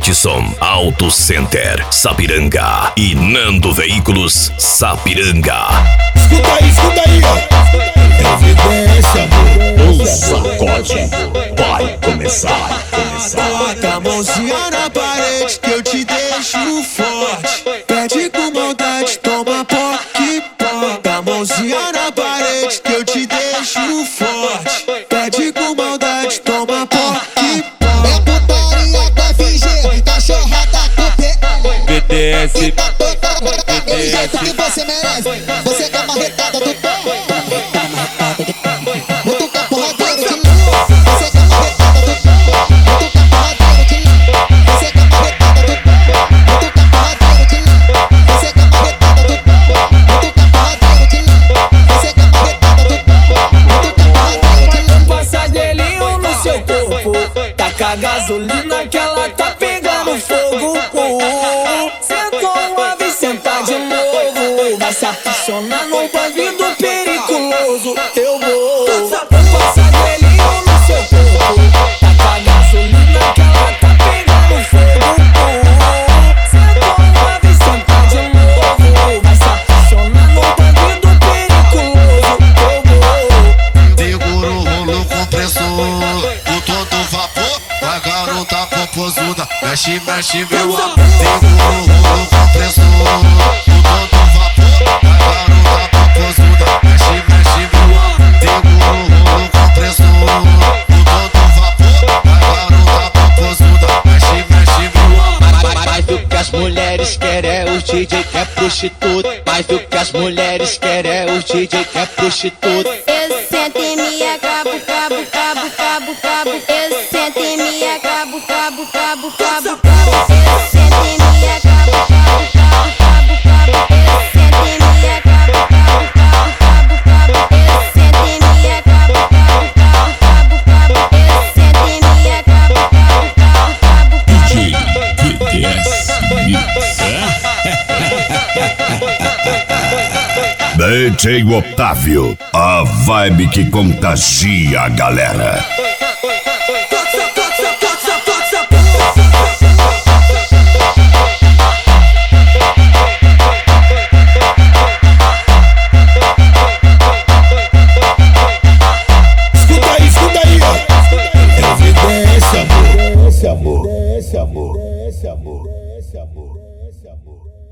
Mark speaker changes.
Speaker 1: Edson Auto Center Sapiranga e Nando Veículos Sapiranga.
Speaker 2: Escuta aí, evidência, amor.
Speaker 1: O sacode vai começar.
Speaker 2: Bota a mãozinha na parede que eu te deixo forte. Pede com maldade, toma poque. Bota a mãozinha na parede que eu te deixo forte. Pede com maldade, toma poque.
Speaker 3: É putaria da FG, cachorrada do PL.
Speaker 4: BTS,
Speaker 3: Do jeito que você merece. Você é a marretada do pé. Mutuca porradeiro de novo. Você é a marretada do pé. Mutuca porradeiro de novo. Você é a marretada do pé. Mutuca porradeiro de novo. Você é a marretada do pé. Mutuca porradeiro de novo. Você é a marretada do pé. Mutuca porradeiro de novo.
Speaker 5: Passa gelinho no seu corpo, taca gasolina que ela tá pegando fogo. Sentou uma vez, senta de novo, vai se apaixonar num bandido periculoso. Eu vou passa gelinho no seu corpo, taca gasolina que ela tá pegando fogo. Sentou uma vez, senta de novo, vai se apaixonar num bandido periculoso. Eu vou
Speaker 6: Segura o rolo compressor, com todo vapor, a garota popozuda, mexe, meu amor. Segura o rolo compressor, com todo vapor, a garota popozuda, mexe, meu amor. Segura o rolo compressor, com todo vapor, a garota popozuda, mexe, meu amor.
Speaker 7: Mais do que as mulheres querem é os DJ que é prostituta. Mais do que as mulheres querem é os DJ que é prostituta.
Speaker 8: Eu sento e me acabo. Eu sento e me acabo. Eu sento e me acabo. Eu sento e me acabo. Eu sento e me acabo. Eu sento e me acabo.
Speaker 4: DJ BTS Mix.
Speaker 1: DJ Otávio, a vibe que contagia a galera.
Speaker 2: Escuta aí, evidência, amor.